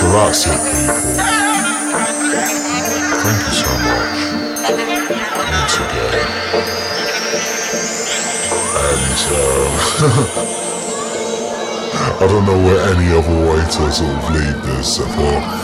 that's it, people. Thank you so much. Once again. And I don't know where any other way to sort of lead this, but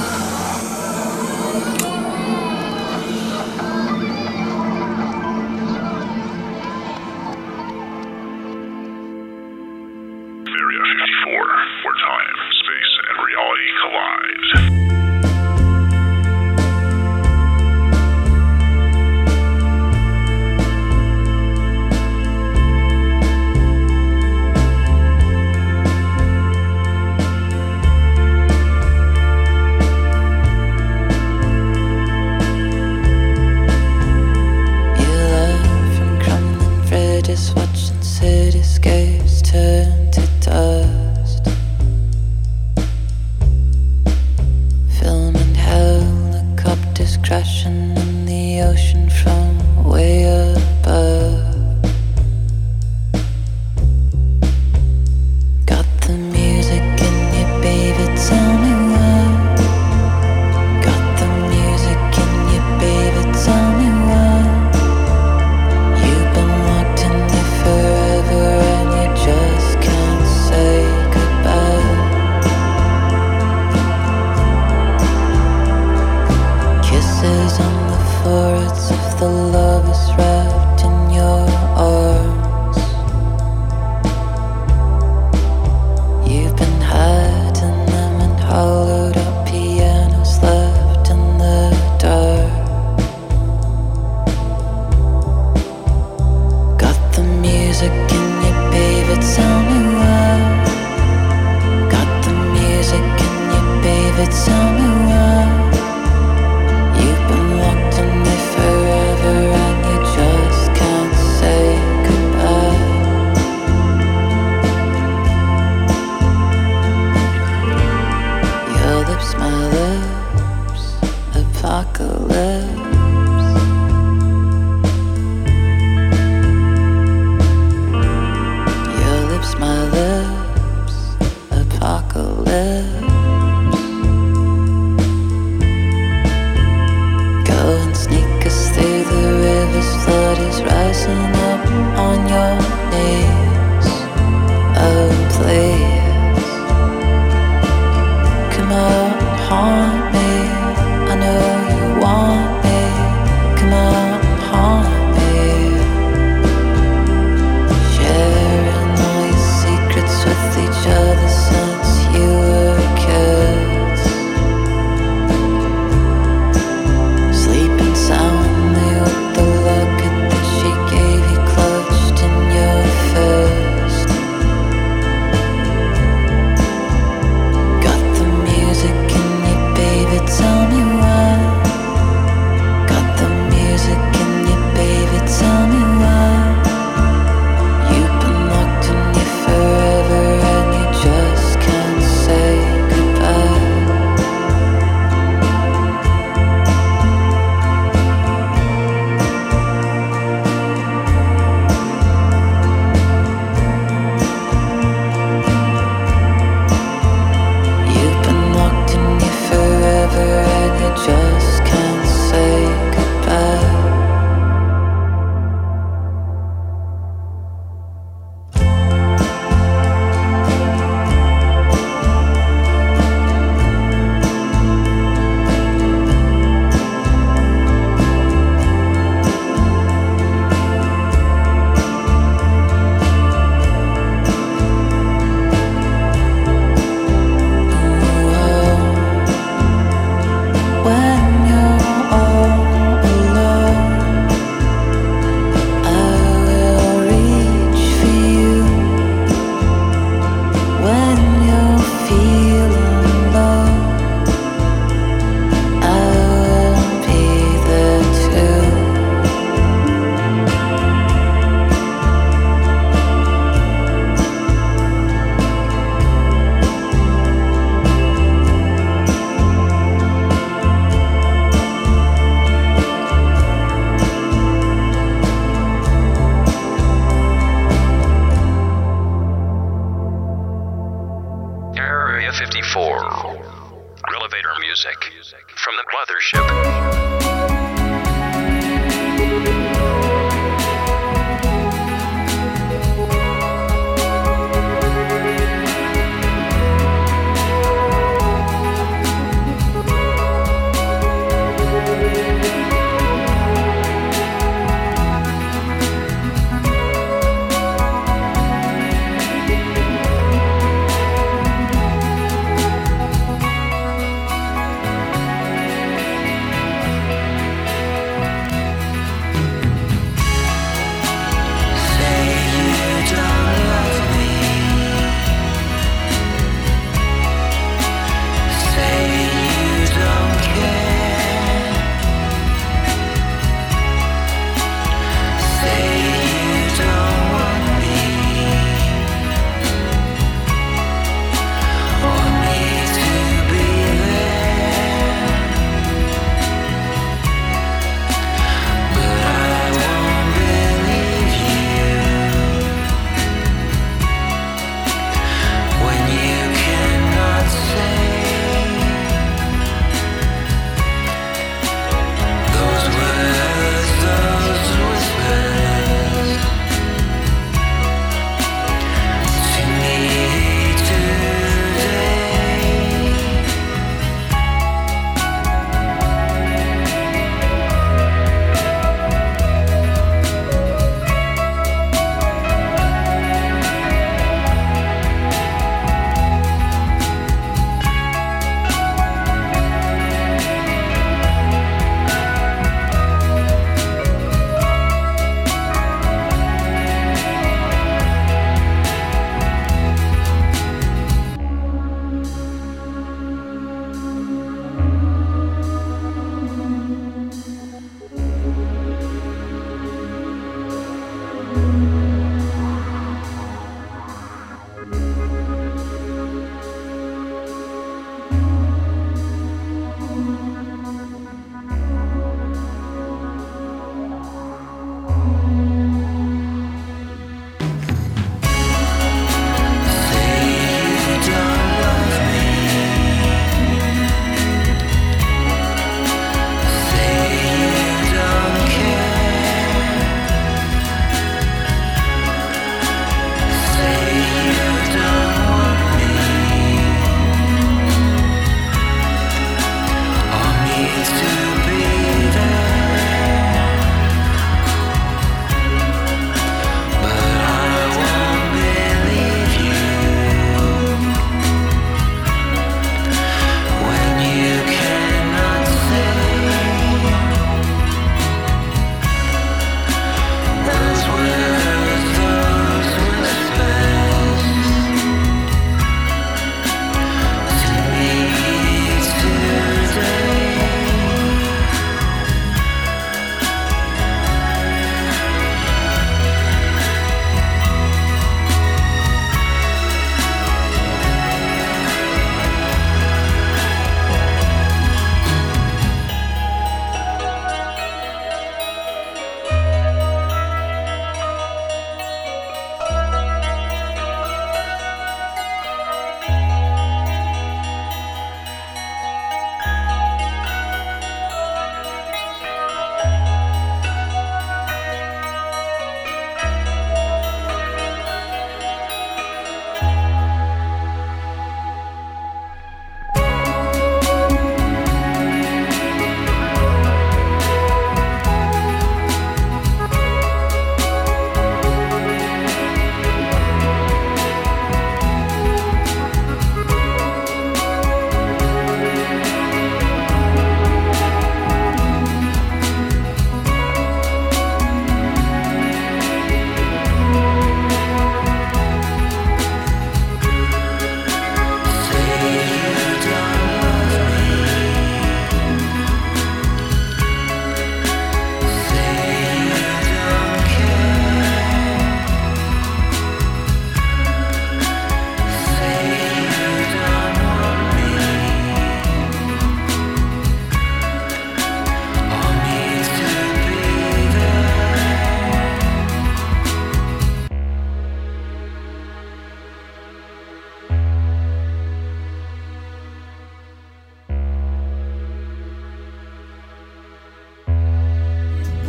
Elevator music from the mothership.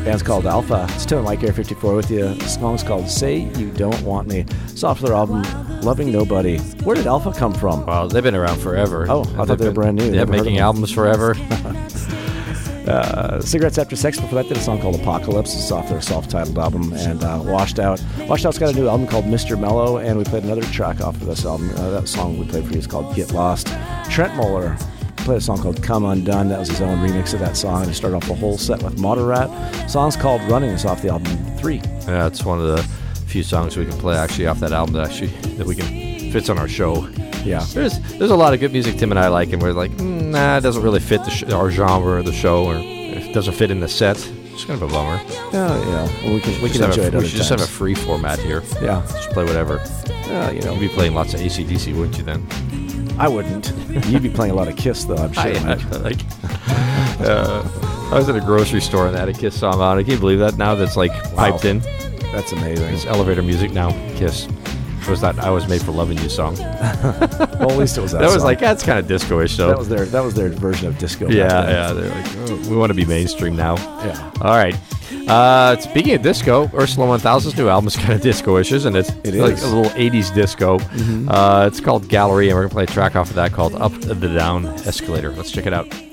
Band's called Alpha. It's Tim and Mike Air 54 with you. The song's called Say You Don't Want Me. It's off their album Loving Nobody. Where did Alpha come from? Well, they've been around forever. Oh, I thought they were brand new. Yeah, making albums forever. Cigarettes After Sex before that did a song called Apocalypse. It's off their self-titled album. And Washed Out. Washed Out's got a new album called Mr. Mellow, and we played another track off of this album. That song we played for you is called Get Lost. Trent Moeller played a song called Come Undone. That was his own remix of that song. And he started off the whole set with Moderat. The song's called Running. It's off the album 3. Yeah, it's one of the few songs we can play actually off that album that we can fits on our show. Yeah. There's a lot of good music Tim and I like, and we're like, nah, it doesn't really fit our genre of the show, or it doesn't fit in the set. It's kind of a bummer. Yeah. Well, we can enjoy it. We should just have a free format here. Yeah. Just play whatever. You'd be playing lots of AC/DC, wouldn't you then? I wouldn't. You'd be playing a lot of Kiss, though, I'm sure. I was at a grocery store and they had a Kiss song on. I can't believe that now that's like piped in. That's amazing. It's elevator music now. Kiss. It was that I Was Made for Loving You song. Well, at least it was that That was song. like, that's kind of disco-ish, though. That was their version of disco. Yeah. They're like, oh, we want to be mainstream now. Yeah. All right. Speaking of disco, Ursula 1000's new album is kind of disco-ish, isn't it? It like is. a little 80s disco. Mm-hmm. It's called Gallery, and we're going to play a track off of that called Up the Down Escalator. Let's check it out.